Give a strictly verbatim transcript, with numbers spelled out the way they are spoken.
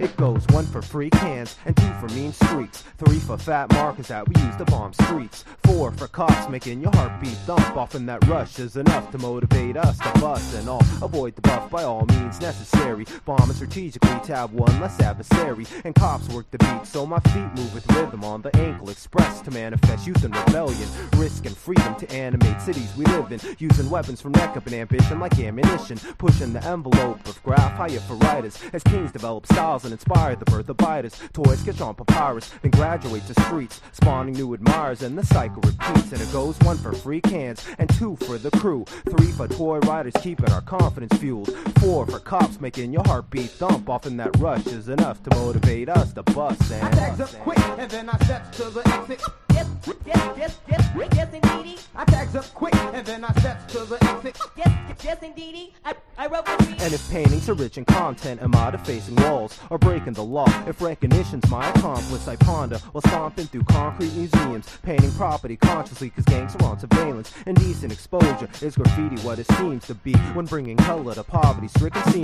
It goes one for free cans and two for mean streaks, three for fat markers that we use to bomb streets, four for cops making your heartbeat thump. Often that rush is enough to motivate us to bust and all. Avoid the buff by all means necessary. Bombing strategically, tab one less adversary, and cops work the beat so my feet move with rhythm on the ankle express to manifest youth and rebellion, risk and freedom to animate cities we live in, using weapons from neck up and ambition like ammunition, pushing the envelope of graph higher for writers as kings develop styles and inspire the birth of biters. Toys catch on papyrus, then graduate to streets, spawning new admirers, and the cycle repeats. And it goes one for free cans and two for the crew, three for toy riders keeping our confidence fueled, four for cops making your heartbeat thump. Often that rush is enough to motivate us to bust. And I tags up quick and then I steps to the exit. Yes, yes, yes, yes, yes, indeedy. I tags up quick and then I steps to the exit. Yes, yes, indeedy. I, I wrote the read. And if paintings are rich in content, am I defacing walls or breaking the law? If recognition's my accomplice, I ponder while stomping through concrete museums, painting property consciously cause gangs are on surveillance. Indecent exposure is graffiti what it seems to be when bringing color to poverty-stricken scenes.